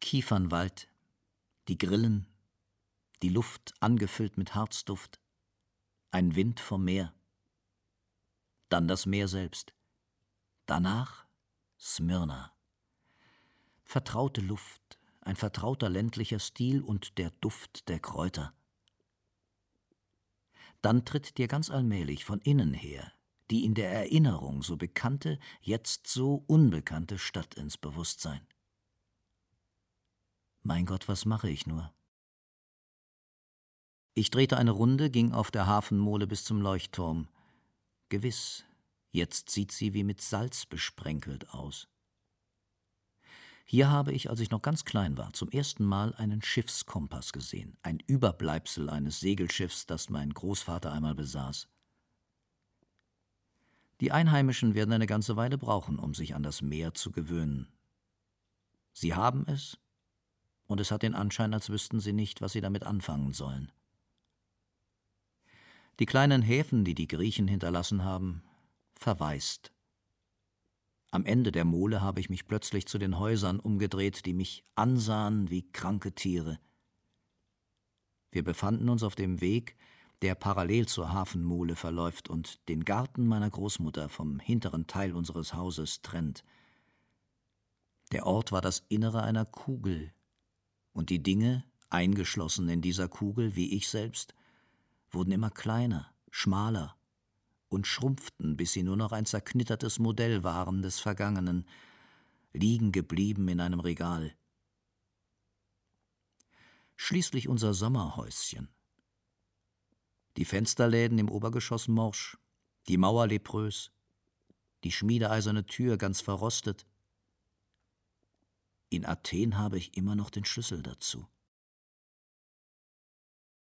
Kiefernwald, die Grillen, die Luft angefüllt mit Harzduft, ein Wind vom Meer. Dann das Meer selbst. Danach Smyrna. Vertraute Luft, ein vertrauter ländlicher Stil und der Duft der Kräuter. Dann tritt dir ganz allmählich von innen her die in der Erinnerung so bekannte, jetzt so unbekannte Stadt ins Bewusstsein. Mein Gott, was mache ich nur? Ich drehte eine Runde, ging auf der Hafenmole bis zum Leuchtturm. Gewiss, jetzt sieht sie wie mit Salz besprenkelt aus. Hier habe ich, als ich noch ganz klein war, zum ersten Mal einen Schiffskompass gesehen, ein Überbleibsel eines Segelschiffs, das mein Großvater einmal besaß. Die Einheimischen werden eine ganze Weile brauchen, um sich an das Meer zu gewöhnen. Sie haben es, und es hat den Anschein, als wüssten sie nicht, was sie damit anfangen sollen. Die kleinen Häfen, die die Griechen hinterlassen haben, verwaist. Am Ende der Mole habe ich mich plötzlich zu den Häusern umgedreht, die mich ansahen wie kranke Tiere. Wir befanden uns auf dem Weg, der parallel zur Hafenmole verläuft und den Garten meiner Großmutter vom hinteren Teil unseres Hauses trennt. Der Ort war das Innere einer Kugel, und die Dinge, eingeschlossen in dieser Kugel, wie ich selbst, wurden immer kleiner, schmaler und schrumpften, bis sie nur noch ein zerknittertes Modell waren des Vergangenen, liegen geblieben in einem Regal. Schließlich unser Sommerhäuschen. Die Fensterläden im Obergeschoss morsch, die Mauer leprös, die schmiedeeiserne Tür ganz verrostet. In Athen habe ich immer noch den Schlüssel dazu.